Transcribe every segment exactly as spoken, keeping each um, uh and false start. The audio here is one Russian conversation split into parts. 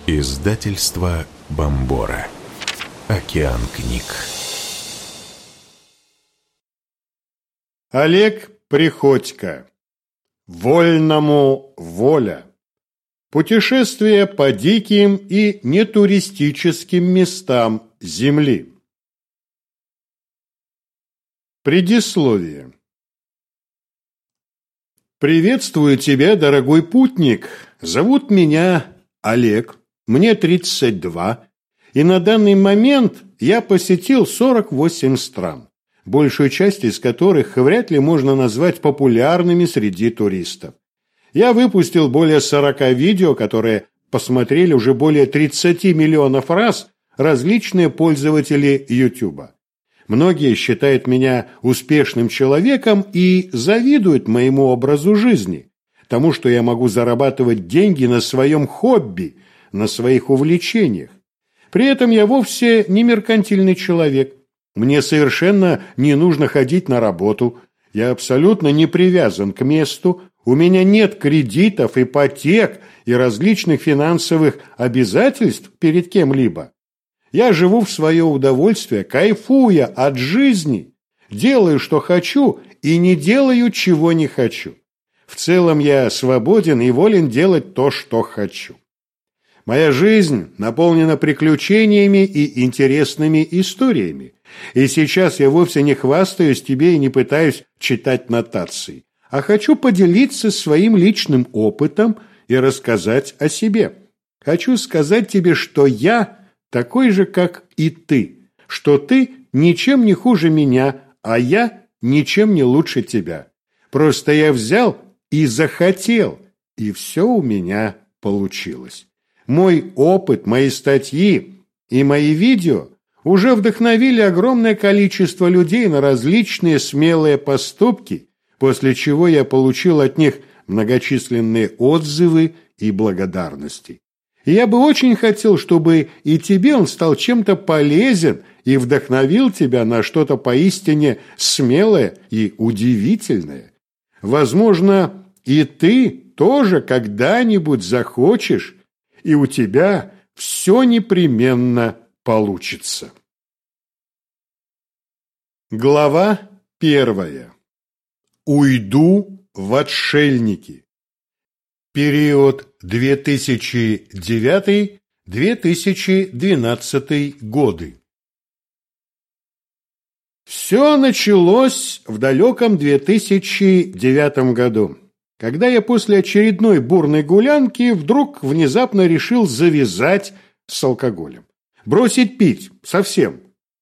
Издательство Бомбора. Океан книг. Олег Приходько. Вольному воля. Путешествие по диким и нетуристическим местам Земли. Предисловие. Приветствую тебя, дорогой путник. Зовут меня Олег, мне тридцать два, и на данный момент я посетил сорок восемь стран, большую часть из которых вряд ли можно назвать популярными среди туристов. Я выпустил более сорока видео, которые посмотрели уже более тридцати миллионов раз различные пользователи YouTube. Многие считают меня успешным человеком и завидуют моему образу жизни, тому, что я могу зарабатывать деньги на своем хобби, на своих увлечениях. При этом я вовсе не меркантильный человек. Мне совершенно не нужно ходить на работу. Я абсолютно не привязан к месту. У меня нет кредитов, ипотек и различных финансовых обязательств перед кем-либо. Я живу в свое удовольствие, кайфуя от жизни, делаю, что хочу, и не делаю, чего не хочу. В целом я свободен и волен делать то, что хочу. Моя жизнь наполнена приключениями и интересными историями. И сейчас я вовсе не хвастаюсь тебе и не пытаюсь читать нотации, а хочу поделиться своим личным опытом и рассказать о себе. Хочу сказать тебе, что я такой же, как и ты, что ты ничем не хуже меня, а я ничем не лучше тебя. Просто я взял и захотел, и все у меня получилось. Мой опыт, мои статьи и мои видео уже вдохновили огромное количество людей на различные смелые поступки, после чего я получил от них многочисленные отзывы и благодарности. И я бы очень хотел, чтобы и тебе он стал чем-то полезен и вдохновил тебя на что-то поистине смелое и удивительное. Возможно, и ты тоже когда-нибудь захочешь, и у тебя все непременно получится. Глава первая. Уйду в отшельники. Период две тысячи девятый — две тысячи двенадцатый годы. Все началось в далеком две тысячи девятом году, когда я после очередной бурной гулянки вдруг внезапно решил завязать с алкоголем. Бросить пить совсем.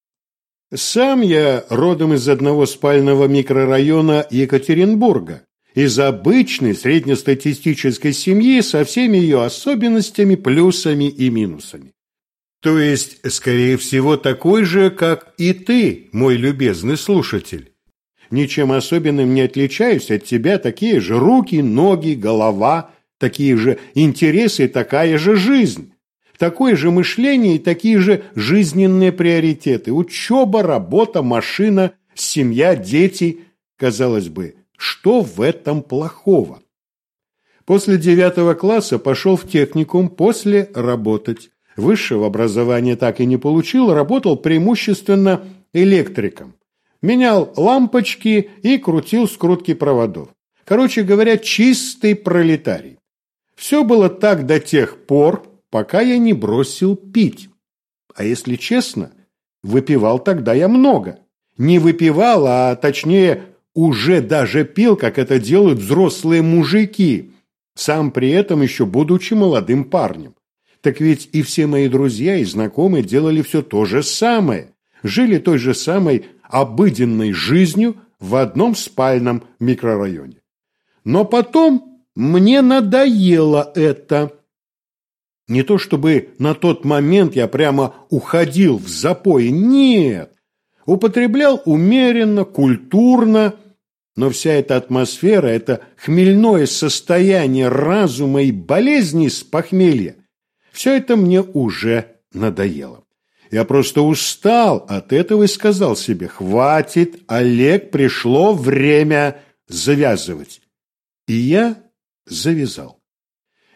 Сам я родом из одного спального микрорайона Екатеринбурга, из обычной среднестатистической семьи со всеми ее особенностями, плюсами и минусами. То есть, скорее всего, такой же, как и ты, мой любезный слушатель. Ничем особенным не отличаюсь от тебя, такие же руки, ноги, голова, такие же интересы, такая же жизнь, такое же мышление и такие же жизненные приоритеты. Учеба, работа, машина, семья, дети. Казалось бы, что в этом плохого? После девятого класса пошел в техникум, после работать. Высшего образования так и не получил, работал преимущественно электриком. Менял лампочки и крутил скрутки проводов. Короче говоря, чистый пролетарий. Все было так до тех пор, пока я не бросил пить. А если честно, выпивал тогда я много. Не выпивал, а точнее уже даже пил, как это делают взрослые мужики, сам при этом еще будучи молодым парнем. Так ведь и все мои друзья и знакомые делали все то же самое, жили той же самой обыденной жизнью в одном спальном микрорайоне. Но потом мне надоело это. Не то чтобы на тот момент я прямо уходил в запой, нет. Употреблял умеренно, культурно, но вся эта атмосфера, это хмельное состояние разума и болезни с похмелья, все это мне уже надоело. Я просто устал от этого и сказал себе: хватит, Олег, пришло время завязывать. И я завязал.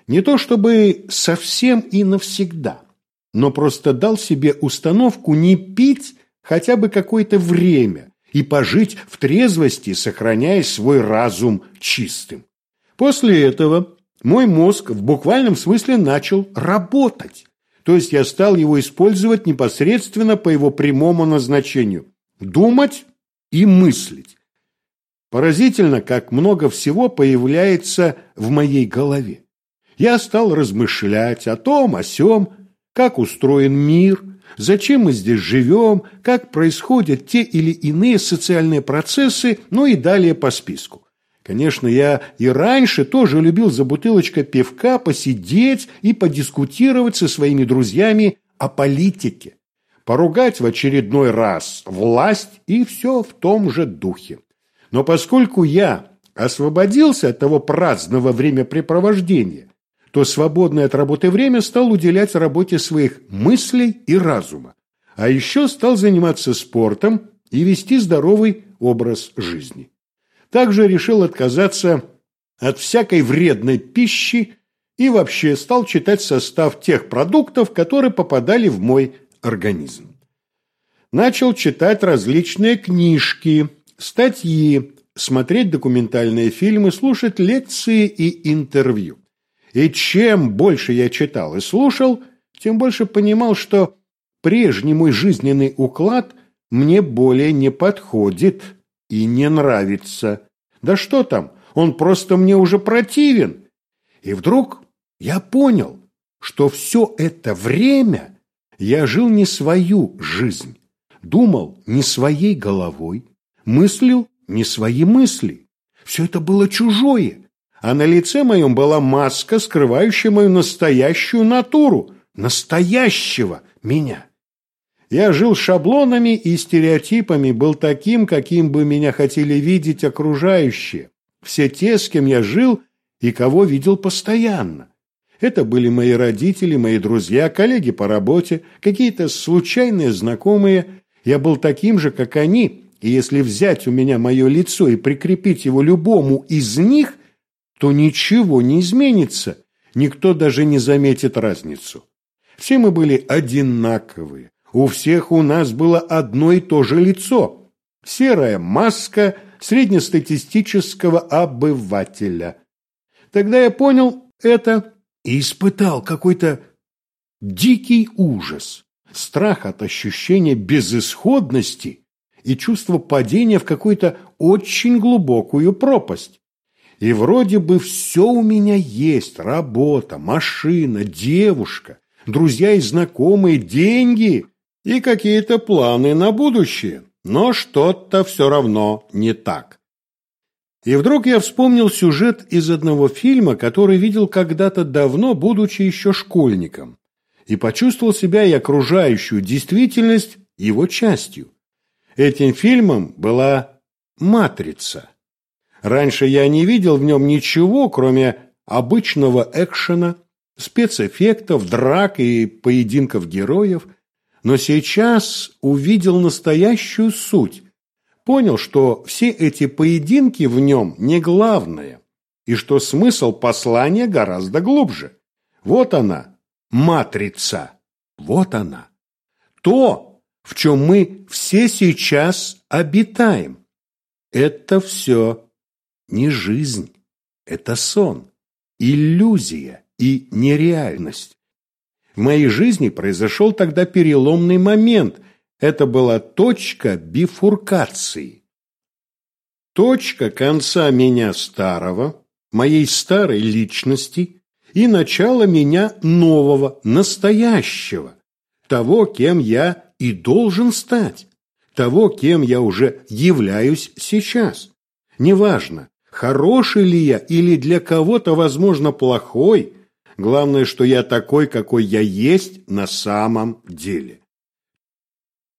Не то чтобы совсем и навсегда, но просто дал себе установку не пить хотя бы какое-то время и пожить в трезвости, сохраняя свой разум чистым. После этого мой мозг в буквальном смысле начал работать. То есть я стал его использовать непосредственно по его прямому назначению – думать и мыслить. Поразительно, как много всего появляется в моей голове. Я стал размышлять о том, о сём, как устроен мир, зачем мы здесь живем, как происходят те или иные социальные процессы, ну и далее по списку. Конечно, я и раньше тоже любил за бутылочкой пивка посидеть и подискутировать со своими друзьями о политике, поругать в очередной раз власть и все в том же духе. Но поскольку я освободился от того праздного времяпрепровождения, то свободное от работы время стал уделять работе своих мыслей и разума, а еще стал заниматься спортом и вести здоровый образ жизни. Также решил отказаться от всякой вредной пищи и вообще стал читать состав тех продуктов, которые попадали в мой организм. Начал читать различные книжки, статьи, смотреть документальные фильмы, слушать лекции и интервью. И чем больше я читал и слушал, тем больше понимал, что прежний мой жизненный уклад мне более не подходит и не нравится. Да что там, он просто мне уже противен. И вдруг я понял, что все это время я жил не свою жизнь, думал не своей головой, мыслил не свои мысли. Все это было чужое. А на лице моем была маска, скрывающая мою настоящую натуру, настоящего меня. Я жил шаблонами и стереотипами, был таким, каким бы меня хотели видеть окружающие. Все те, с кем я жил и кого видел постоянно. Это были мои родители, мои друзья, коллеги по работе, какие-то случайные знакомые. Я был таким же, как они, и если взять у меня мое лицо и прикрепить его любому из них, то ничего не изменится, никто даже не заметит разницу. Все мы были одинаковые, у всех у нас было одно и то же лицо, серая маска среднестатистического обывателя. Тогда я понял это и испытал какой-то дикий ужас, страх от ощущения безысходности и чувство падения в какую-то очень глубокую пропасть. И вроде бы все у меня есть: работа, машина, девушка, друзья и знакомые, деньги и какие-то планы на будущее. Но что-то все равно не так. И вдруг я вспомнил сюжет из одного фильма, который видел когда-то давно, будучи еще школьником, и почувствовал себя и окружающую действительность его частью. Этим фильмом была «Матрица». Раньше я не видел в нем ничего, кроме обычного экшена, спецэффектов, драк и поединков героев, но сейчас увидел настоящую суть, понял, что все эти поединки в нем не главное, и что смысл послания гораздо глубже. Вот она, матрица, вот она. То, в чем мы все сейчас обитаем. Это все не жизнь, это сон, иллюзия и нереальность. В моей жизни произошел тогда переломный момент. Это была точка бифуркации. Точка конца меня старого, моей старой личности, и начала меня нового, настоящего, того, кем я и должен стать, того, кем я уже являюсь сейчас. Неважно, хороший ли я или для кого-то, возможно, плохой, главное, что я такой, какой я есть на самом деле.